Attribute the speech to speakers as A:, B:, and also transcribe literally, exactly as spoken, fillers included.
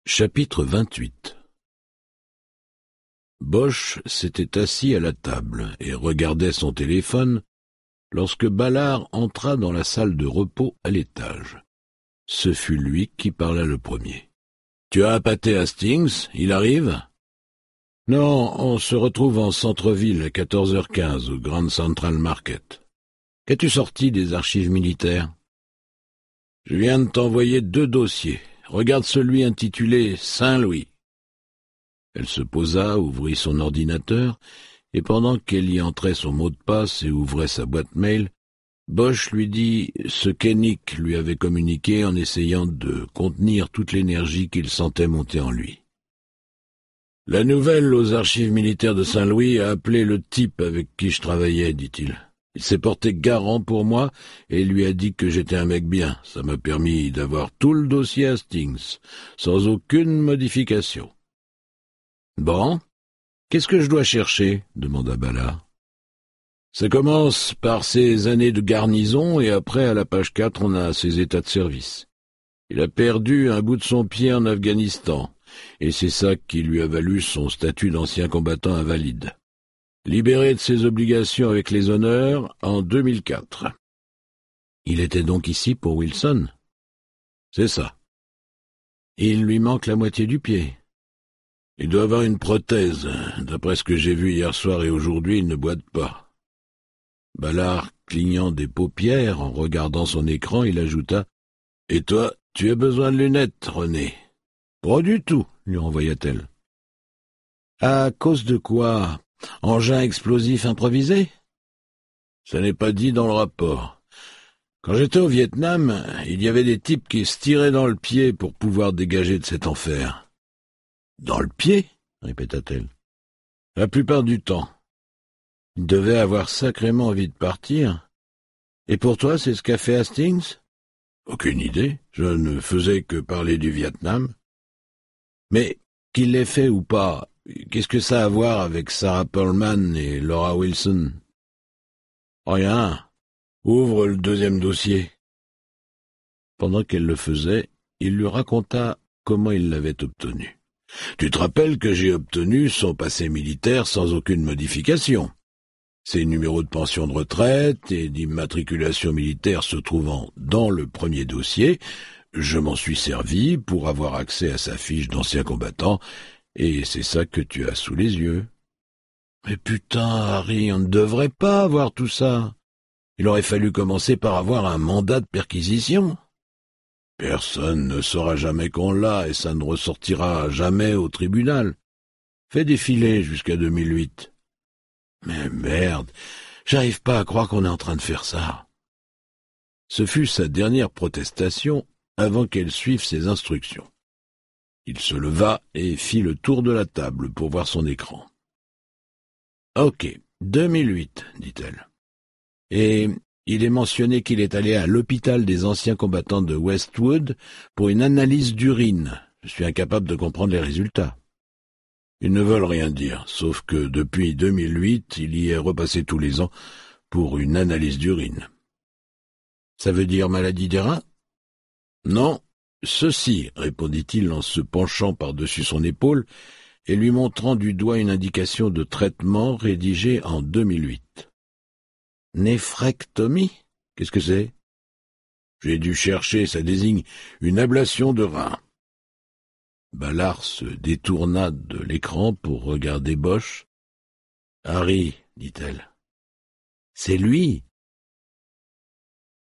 A: Chapitre vingt-huit. Bosch s'était assis à la table et regardait son téléphone lorsque Ballard entra dans la salle de repos à l'étage. Ce fut lui qui parla le premier. « Tu as appâté Hastings, il arrive ?»« Non, on se retrouve en centre-ville à quatorze heures quinze au Grand Central Market. Qu'as-tu sorti des archives militaires ?»« Je viens de t'envoyer deux dossiers. Regarde celui intitulé Saint-Louis. » Elle se posa, ouvrit son ordinateur, et pendant qu'elle y entrait son mot de passe et ouvrait sa boîte mail, Bosch lui dit ce qu'Hennick lui avait communiqué en essayant de contenir toute l'énergie qu'il sentait monter en lui. « La nouvelle aux archives militaires de Saint-Louis a appelé le type avec qui je travaillais, dit-il. Il s'est porté garant pour moi et lui a dit que j'étais un mec bien. Ça m'a permis d'avoir tout le dossier Hastings, sans aucune modification. »« Bon, qu'est-ce que je dois chercher ?» demanda Ballard. « Ça commence par ses années de garnison et après, à la page quatre, on a ses états de service. Il a perdu un bout de son pied en Afghanistan, et c'est ça qui lui a valu son statut d'ancien combattant invalide. Libéré de ses obligations avec les honneurs en deux mille quatre. Il était donc ici pour Wilson ? C'est ça. Il lui manque la moitié du pied. Il doit avoir une prothèse. D'après ce que j'ai vu hier soir et aujourd'hui, il ne boite pas. Ballard, clignant des paupières en regardant son écran, il ajouta « Et toi, tu as besoin de lunettes, René ?»« Pas du tout, » lui renvoya-t-elle. « À cause de quoi ? Engin explosif improvisé ? » ?»« Ça n'est pas dit dans le rapport. Quand j'étais au Vietnam, il y avait des types qui se tiraient dans le pied pour pouvoir dégager de cet enfer. »« Dans le pied ?» répéta-t-elle. « La plupart du temps. Il devait avoir sacrément envie de partir. Et pour toi, c'est ce qu'a fait Hastings ? » ?»« Aucune idée. Je ne faisais que parler du Vietnam. »« Mais qu'il l'ait fait ou pas, qu'est-ce que ça a à voir avec Sarah Pearlman et Laura Wilson ? » ?»« Rien. Ouvre le deuxième dossier. » Pendant qu'elle le faisait, il lui raconta comment il l'avait obtenu. « Tu te rappelles que j'ai obtenu son passé militaire sans aucune modification. Ses numéros de pension de retraite et d'immatriculation militaire se trouvant dans le premier dossier, je m'en suis servi pour avoir accès à sa fiche d'ancien combattant, et c'est ça que tu as sous les yeux. »« Mais putain, Harry, on ne devrait pas avoir tout ça. Il aurait fallu commencer par avoir un mandat de perquisition. » »« Personne ne saura jamais qu'on l'a, et ça ne ressortira jamais au tribunal. Fais défiler jusqu'à deux mille huit. » « Mais merde, j'arrive pas à croire qu'on est en train de faire ça. » Ce fut sa dernière protestation avant qu'elle suive ses instructions. Il se leva et fit le tour de la table pour voir son écran. « Ok, deux mille huit, dit-elle. Et il est mentionné qu'il est allé à l'hôpital des anciens combattants de Westwood pour une analyse d'urine. Je suis incapable de comprendre les résultats. » Ils ne veulent rien dire, sauf que depuis deux mille huit, il y est repassé tous les ans pour une analyse d'urine. « Ça veut dire maladie des reins ?»« Non, ceci, répondit-il en se penchant par-dessus son épaule et lui montrant du doigt une indication de traitement rédigée en deux mille huit. « Néphrectomie ? Qu'est-ce que c'est ? » ?»« J'ai dû chercher, ça désigne une ablation de rein. » Ballard se détourna de l'écran pour regarder Bosch. « Harry, dit-elle. »« C'est lui,